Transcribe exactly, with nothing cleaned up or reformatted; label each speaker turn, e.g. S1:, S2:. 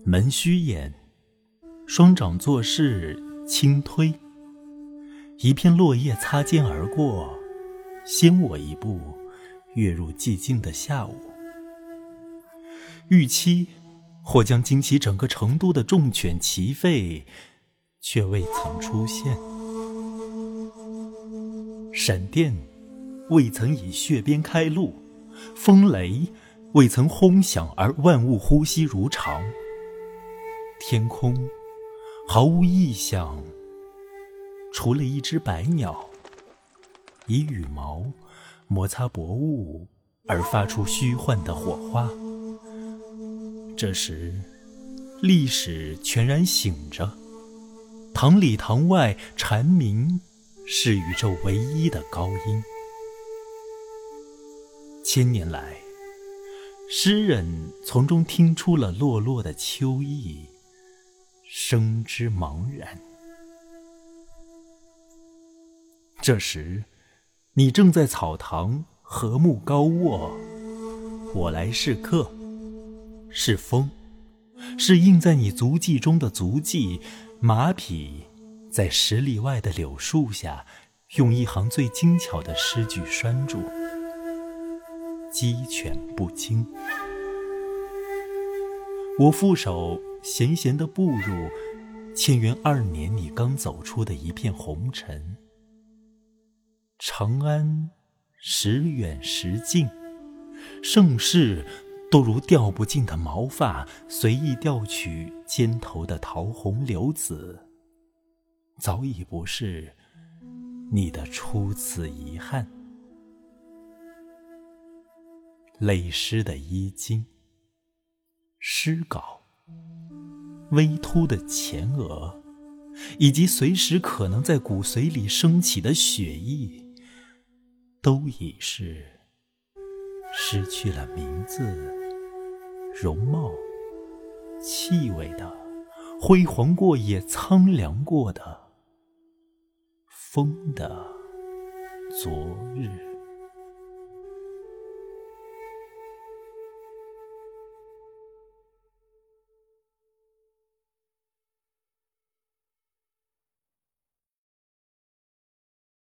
S1: 门虚掩，双掌作势轻推，一片落叶擦肩而过，先我一步跃入寂静的下午。预期或将惊起整个成都的众犬齐吠，却未曾出现。闪电未曾以血鞭开路，风雷未曾轰响而万物呼吸如常。天空毫无异象，除了一只白鸟以羽毛摩擦薄雾而发出虚幻的火花。这时历史全然醒着，堂里堂外蝉鸣是宇宙唯一的高音。千年来，诗人从中听出了落落的秋意，生之茫然。这时你正在草堂和睦高卧，我来是客，是风，是印在你足迹中的足迹。马匹在十里外的柳树下，用一行最精巧的诗句拴住，鸡犬不惊。我负手闲闲地步入乾元二年你刚走出的一片红尘。长安时远时近，盛世都如掉不尽的毛发，随意调取肩头的桃红柳紫，早已不是你的初次遗憾。累湿的衣襟，诗稿，微凸的前额，以及随时可能在骨髓里升起的血意，都已是失去了名字、容貌、气味的辉煌过也苍凉过的风的昨日。